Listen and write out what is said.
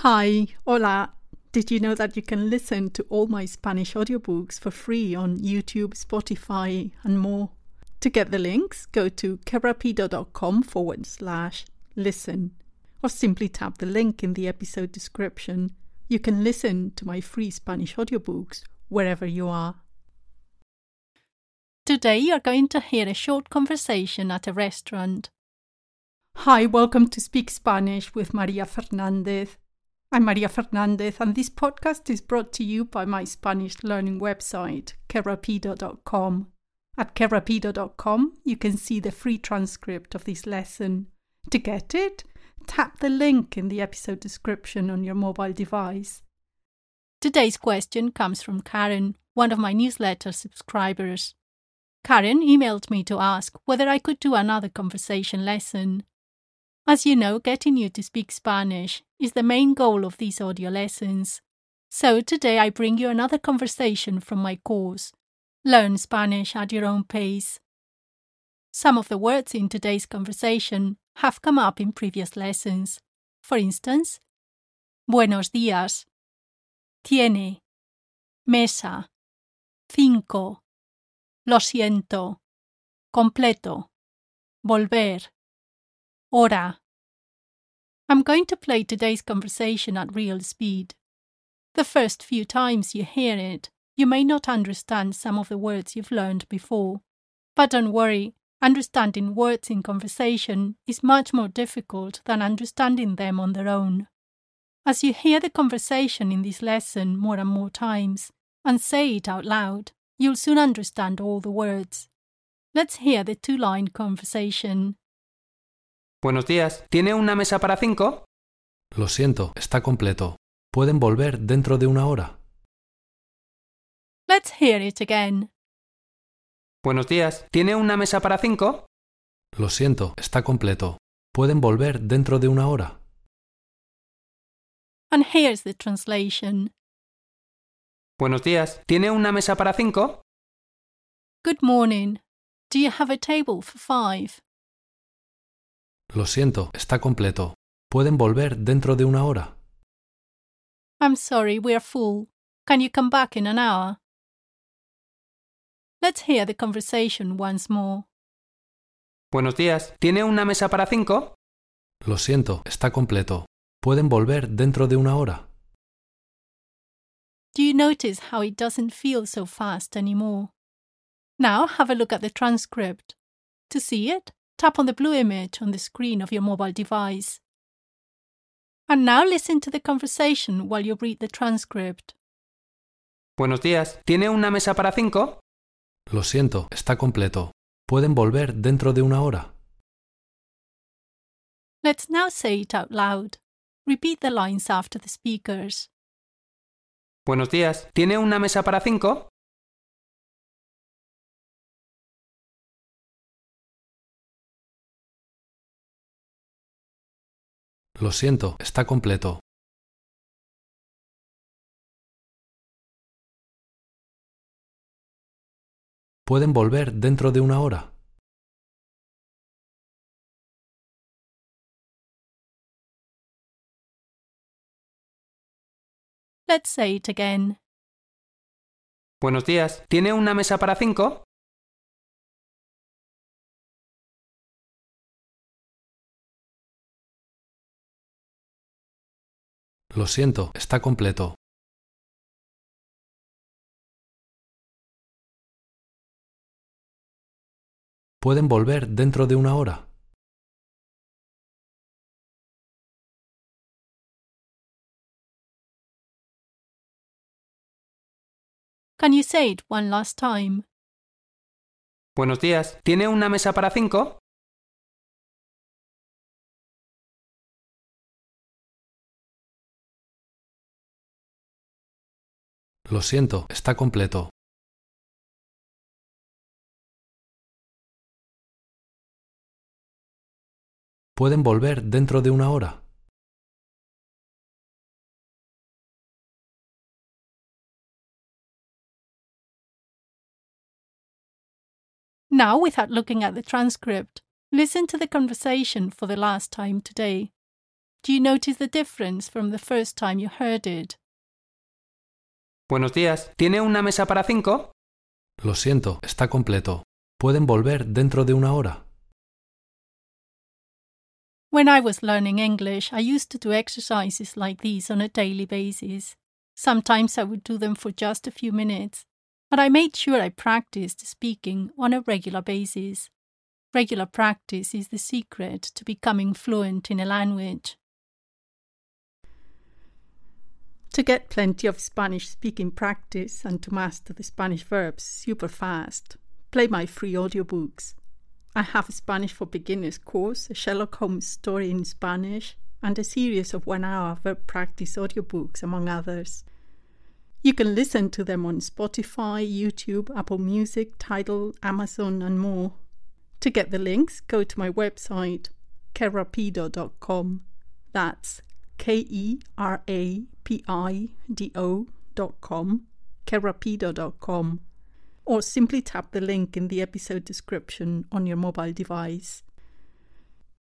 Hi, hola. Did you know that you can listen to all my Spanish audiobooks for free on YouTube, Spotify, and more? To get the links, go to querapido.com/listen or simply tap the link in the episode description. You can listen to my free Spanish audiobooks wherever you are. Today you're going to hear a short conversation at a restaurant. Hi, welcome to Speak Spanish with Maria Fernandez. I'm Maria Fernandez, and this podcast is brought to you by my Spanish learning website, querapido.com. At querapido.com, you can see the free transcript of this lesson. To get it, tap the link in the episode description on your mobile device. Today's question comes from Karen, one of my newsletter subscribers. Karen emailed me to ask whether I could do another conversation lesson. As you know, getting you to speak Spanish is the main goal of these audio lessons. So today I bring you another conversation from my course, Learn Spanish at Your Own Pace. Some of the words in today's conversation have come up in previous lessons. For instance, buenos días, tiene, mesa, cinco, lo siento, completo, volver, hora. I'm going to play today's conversation at real speed. The first few times you hear it, you may not understand some of the words you've learned before. But don't worry, understanding words in conversation is much more difficult than understanding them on their own. As you hear the conversation in this lesson more and more times, and say it out loud, you'll soon understand all the words. Let's hear the two-line conversation. Buenos días, ¿tiene una mesa para 5? Lo siento, está completo. ¿Pueden volver dentro de una hora? Let's hear it again. Buenos días, ¿tiene una mesa para 5? Lo siento, está completo. ¿Pueden volver dentro de una hora? And here's the translation. Buenos días, ¿tiene una mesa para 5? Good morning. Do you have a table for 5? Lo siento, está completo. ¿Pueden volver dentro de una hora? I'm sorry, we're full. Can you come back in an hour? Let's hear the conversation once more. Buenos días, ¿tiene una mesa para 5? Lo siento, está completo. ¿Pueden volver dentro de una hora? Do you notice how it doesn't feel so fast anymore? Now have a look at the transcript. To see it, tap on the blue image on the screen of your mobile device. And now listen to the conversation while you read the transcript. Buenos días, ¿tiene una mesa para 5? Lo siento, está completo. ¿Pueden volver dentro de una hora? Let's now say it out loud. Repeat the lines after the speakers. Buenos días, ¿tiene una mesa para 5? Lo siento, está completo. ¿Pueden volver dentro de una hora? Let's say it again. Buenos días, ¿tiene una mesa para 5? Lo siento, está completo. ¿Pueden volver dentro de una hora? Can you say it one last time? Buenos días, ¿tiene una mesa para 5? Lo siento, está completo. ¿Pueden volver dentro de una hora? Now, without looking at the transcript, listen to the conversation for the last time today. Do you notice the difference from the first time you heard it? Buenos días. ¿Tiene una mesa para 5? Lo siento, está completo. ¿Pueden volver dentro de una hora? When I was learning English, I used to do exercises like these on a daily basis. Sometimes I would do them for just a few minutes, but I made sure I practiced speaking on a regular basis. Regular practice is the secret to becoming fluent in a language. To get plenty of Spanish speaking practice and to master the Spanish verbs super fast, play my free audiobooks. I have a Spanish for Beginners course, a Sherlock Holmes story in Spanish, and a series of 1-hour verb practice audiobooks, among others. You can listen to them on Spotify, YouTube, Apple Music, Tidal, Amazon, and more. To get the links, go to my website, kerapido.com. That's KERAPIDO.com, kerapido.com. Or simply tap the link in the episode description on your mobile device.